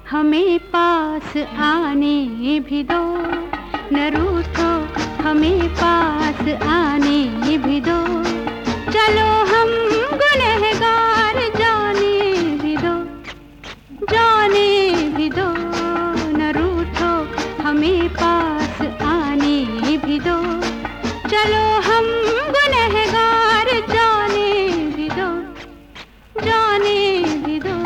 हमें पास आने भी दो, न रूठो हमें पास आने भी दो। चलो हम गुनहगार जाने भी दो, जाने भी दो। न रूठो हमें पास आने भी दो। चलो हम गुनहगार जाने भी दो, जाने भी दो।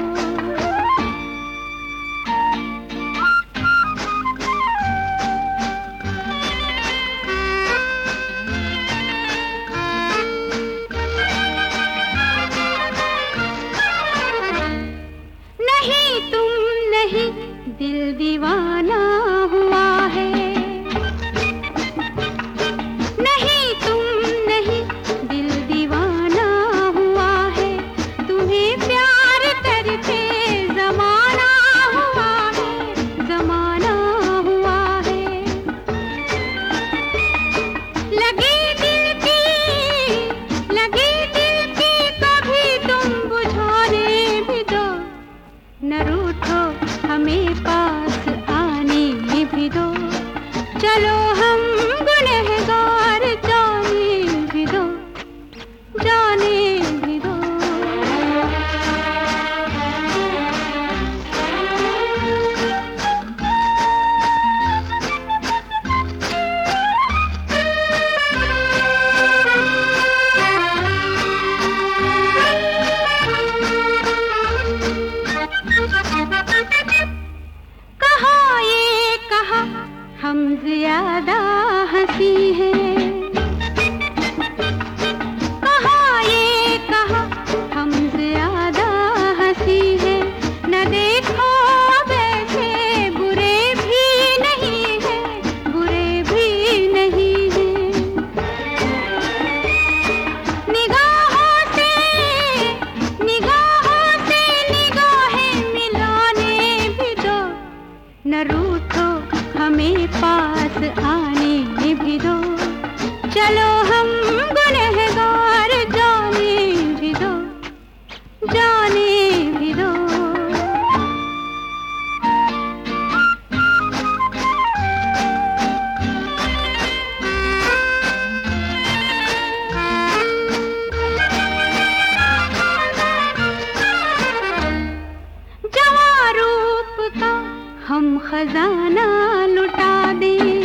नहीं तुम नहीं, दिल दीवाना हुआ है। नहीं तुम नहीं, दिल दीवाना हुआ है। तुम्हें प्यार करके जमाना हुआ है, जमाना हुआ है। लगी दिल की, लगी दिल की कभी तुम बुझाने भी दो। न रूठो हमें पास आने भी दो। चलो हम गुनहगार जाने भी दो, जाने भी दो। कहा ये कहा हम ज्यादा हंसी हैं। कहा ये कहा हम ज्यादा हंसी हैं। न देखो वैसे बुरे भी नहीं हैं, बुरे भी नहीं हैं। निगाहों से निगाहें मिलाने भी दो। न रूठो हमें पास आने भी दो। चलो हम गुनहगार जाने भी दो, जाने भी दो। जवां रूप का हम खजाना लुटा दें।